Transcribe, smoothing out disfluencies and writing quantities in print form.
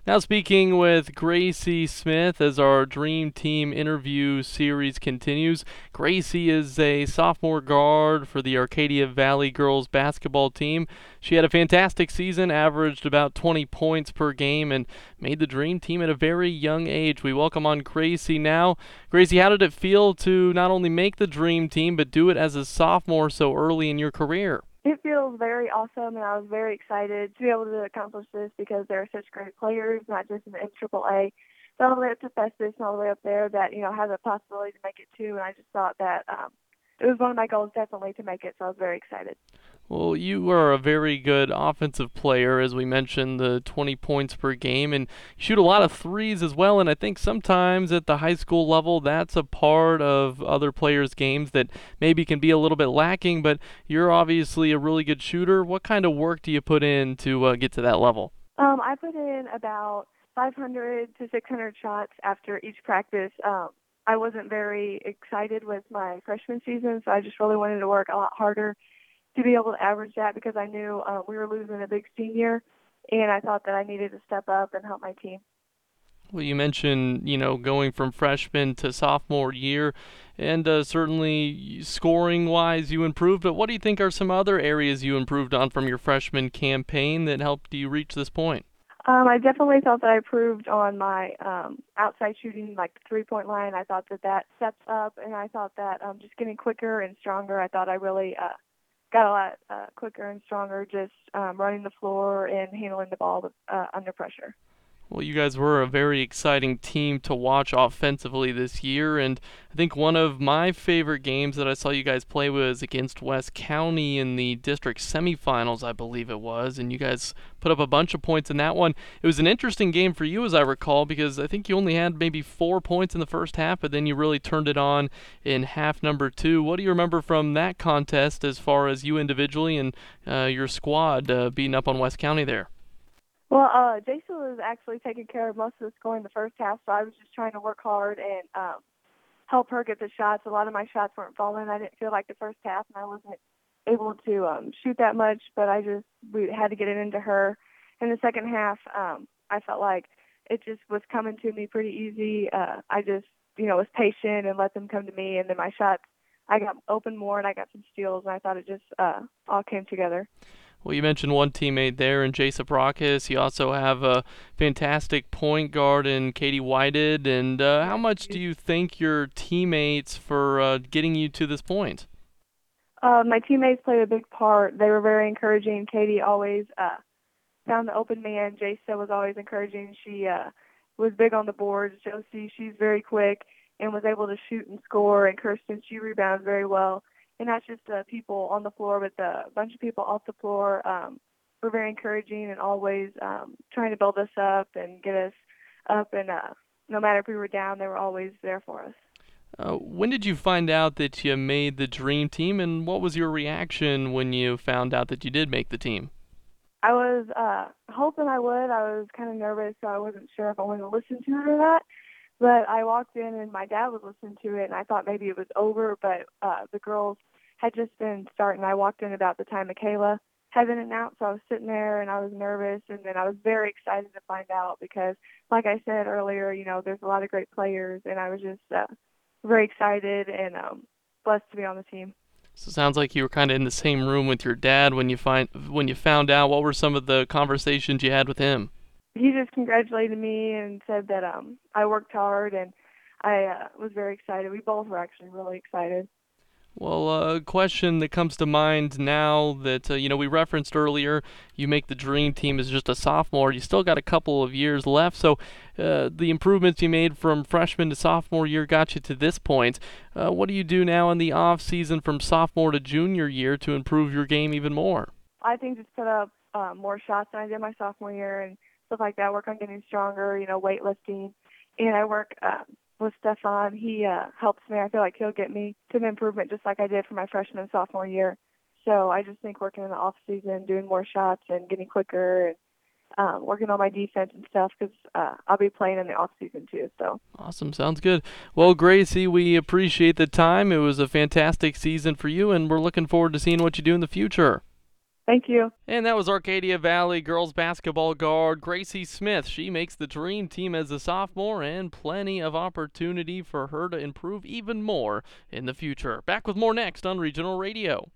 Now speaking with Gracie Smith as our Dream Team interview series continues. Gracie is a sophomore guard for the Arcadia Valley girls basketball team. She had a fantastic season, averaged about 20 points per game, and made the Dream Team at a very young age. We welcome on Gracie now. Gracie, how did it feel to not only make the Dream Team, but do it as a sophomore so early in your career? It feels very awesome, and I was very excited to be able to accomplish this because there are such great players, not just in the NCAA, but all the way up to Festus and all the way up there that, have the possibility to make it too. And I just thought that it was one of my goals definitely to make it, so I was very excited. Well, you are a very good offensive player, as we mentioned, the 20 points per game, and you shoot a lot of threes as well. And I think sometimes at the high school level, that's a part of other players' games that maybe can be a little bit lacking. But you're obviously a really good shooter. What kind of work do you put in to get to that level? I put in about 500 to 600 shots after each practice. I wasn't very excited with my freshman season, so I just really wanted to work a lot harder to be able to average that because I knew we were losing a big senior, and I thought that I needed to step up and help my team. Well, you mentioned, going from freshman to sophomore year, and certainly scoring wise, you improved. But what do you think are some other areas you improved on from your freshman campaign that helped you reach this point? I definitely felt that I improved on my outside shooting, like the three-point line. I thought that that stepped up, and I thought that just getting quicker and stronger, I thought I really got a lot quicker and stronger just running the floor and handling the ball under pressure. Well, you guys were a very exciting team to watch offensively this year, and I think one of my favorite games that I saw you guys play was against West County in the district semifinals, I believe it was, and you guys put up a bunch of points in that one. It was an interesting game for you, as I recall, because I think you only had maybe 4 points in the first half, but then you really turned it on in half number two. What do you remember from that contest as far as you individually and your squad beating up on West County there? Well, Jason was actually taking care of most of the scoring the first half, so I was just trying to work hard and help her get the shots. A lot of my shots weren't falling. I didn't feel like the first half, and I wasn't able to shoot that much, but we had to get it into her. In the second half, I felt like it just was coming to me pretty easy. I just, was patient and let them come to me, and then my shots, I got open more, and I got some steals, and I thought it just all came together. Well, you mentioned one teammate there in Jason Brockis. You also have a fantastic point guard in Katie Whited. And how Yes. much do you thank your teammates for getting you to this point? My teammates played a big part. They were very encouraging. Katie always found the open man. Jasa was always encouraging. She was big on the boards. Josie, she's very quick and was able to shoot and score. And Kirsten, she rebounds very well. And not just people on the floor, but a bunch of people off the floor were very encouraging and always trying to build us up and get us up. And no matter if we were down, they were always there for us. When did you find out that you made the dream team, and what was your reaction when you found out that you did make the team? I was hoping I would. I was kind of nervous, so I wasn't sure if I wanted to listen to it or not. But I walked in, and my dad was listening to it, and I thought maybe it was over, but the girls had just been starting. I walked in about the time Michaela had been announced, so I was sitting there, and I was nervous, and then I was very excited to find out because, like I said earlier, there's a lot of great players, and I was just very excited and blessed to be on the team. So it sounds like you were kind of in the same room with your dad when you found out. What were some of the conversations you had with him? He just congratulated me and said that I worked hard and I was very excited. We both were actually really excited. Well, a question that comes to mind now that we referenced earlier, you make the dream team as just a sophomore. You still got a couple of years left, so the improvements you made from freshman to sophomore year got you to this point. What do you do now in the off season from sophomore to junior year to improve your game even more? I think just put up more shots than I did my sophomore year and stuff like that. Work on getting stronger, weightlifting, and I work with Stefan. He helps me. I feel like he'll get me to an improvement just like I did for my freshman and sophomore year. So I just think working in the off season, doing more shots and getting quicker and working on my defense and stuff because I'll be playing in the off season too. So Awesome, sounds good. Well, Gracie, we appreciate the time. It was a fantastic season for you, and we're looking forward to seeing what you do in the future. Thank you. And that was Arcadia Valley girls basketball guard Gracie Smith. She makes the dream team as a sophomore, and plenty of opportunity for her to improve even more in the future. Back with more next on Regional Radio.